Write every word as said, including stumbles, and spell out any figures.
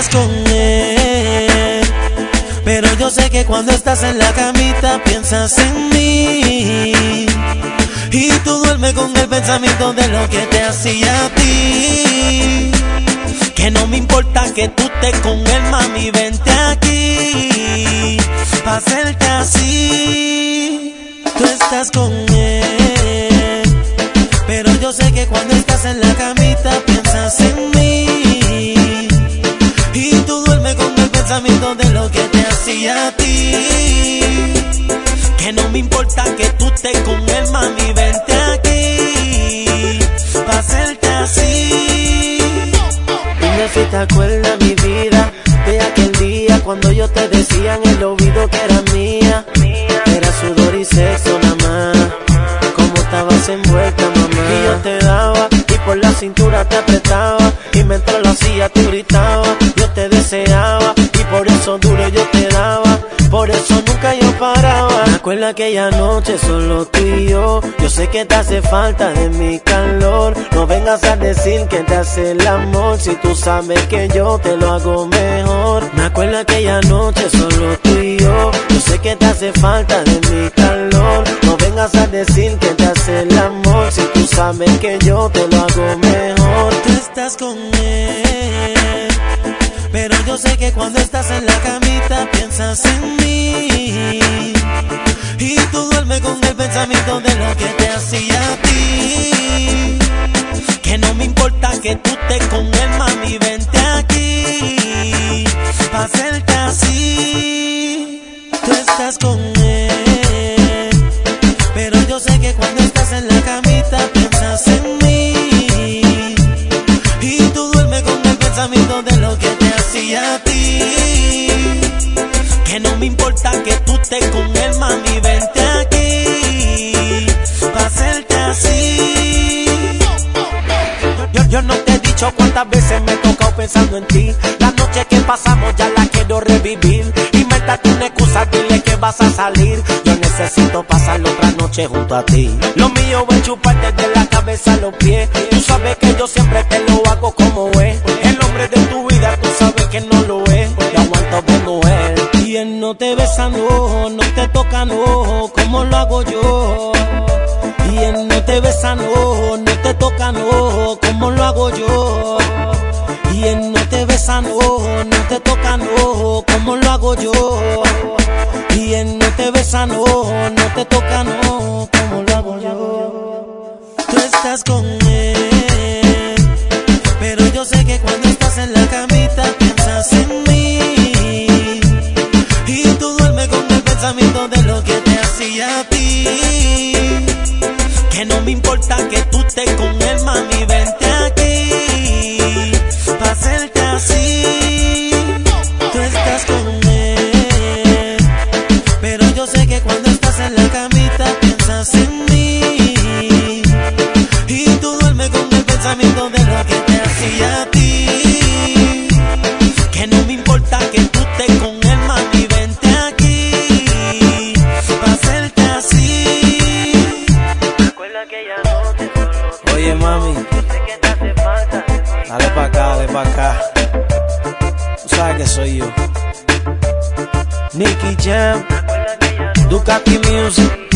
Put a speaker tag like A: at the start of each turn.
A: con él, pero yo sé que cuando estás en la camita piensas en mí, y tú duermes con el pensamiento de lo que te hacía a ti. Que no me importa que tú estés con él, mami, vente aquí pa' hacerte así. Tú estás con él, pero yo sé que cuando estás en la camita piensas en mí, y tú duermes con el pensamiento de lo que te hacía a ti. Que no me importa que tú estés con él, mami, vente aquí pa' hacerte así. Dime si te acuerdas, mi vida, de aquel día cuando yo te decía en el oído que era mía. Era sudor y sexo nada más, como estabas envuelta, mamá. Y yo te daba, y por la cintura te apretaba, y mientras lo hacía tú gritabas. Yo te deseaba, y por eso duro yo te daba, por eso nunca yo paraba. Me acuerdo aquella noche solo tú y yo. Yo sé que te hace falta de mi calor. No vengas a decir que te hace el amor, si tú sabes que yo te lo hago mejor. Me acuerdo aquella noche solo tú y yo. Yo sé que te hace falta de mi calor. No vengas a decir que te hace el amor, si tú sabes que yo te lo hago mejor. Tú estás con él, pero yo sé que cuando estás en la camita piensas en mí, y tú duermes con el pensamiento de lo que te hacía a ti. Que no me importa que tú estés con él, mami, vente aquí pa' hacerte así. Tú estás con él, pero yo sé que cuando estás en la camita piensas en mí, y tú duermes con el pensamiento de lo que te hacía a ti. Que no me importa que tú estés con él, mami, vente aquí pa' hacerte así. Yo, yo no te he dicho cuántas veces me he tocado pensando en ti. La noche que pasamos ya la quiero revivir. Invéntate una excusa, dile que vas a salir. Yo necesito pasar otra noche junto a ti. Lo mío es chuparte de la cabeza a los pies. Tú sabes que yo siempre te lo hago como es. El hombre de tu vida tú sabes que no lo es. Yo aguanto de mujer. Y él no te besa, no, no te toca, no, como lo hago yo. Y él no te besa, no, no te toca, no, como lo hago yo. Y él no te besa, no, no te toca, no, como lo hago yo. Y él no te besa, no, no te toca, no, como lo hago yo. Tú estás con él, pero yo sé que cuando estás en la camita piensas en mí, y tú duermes con el pensamiento de lo que te hacía a ti. Que no me importa que tú estés con él, mami, vente aquí pa' hacerte así. Tú estás con él, pero yo sé que cuando estás en la camita piensas en mí, y tú duermes con el pensamiento de lo que te hacía a ti. Que no me importa que tú estés con él, mami, vente aquí pa' hacerte así. Recuerda aquella noche solo. Oye, mami, yo sé que te hace falta. Dale pa' acá, dale pa' acá. Tú sabes que soy yo. Nicky Jam, Ducati Music.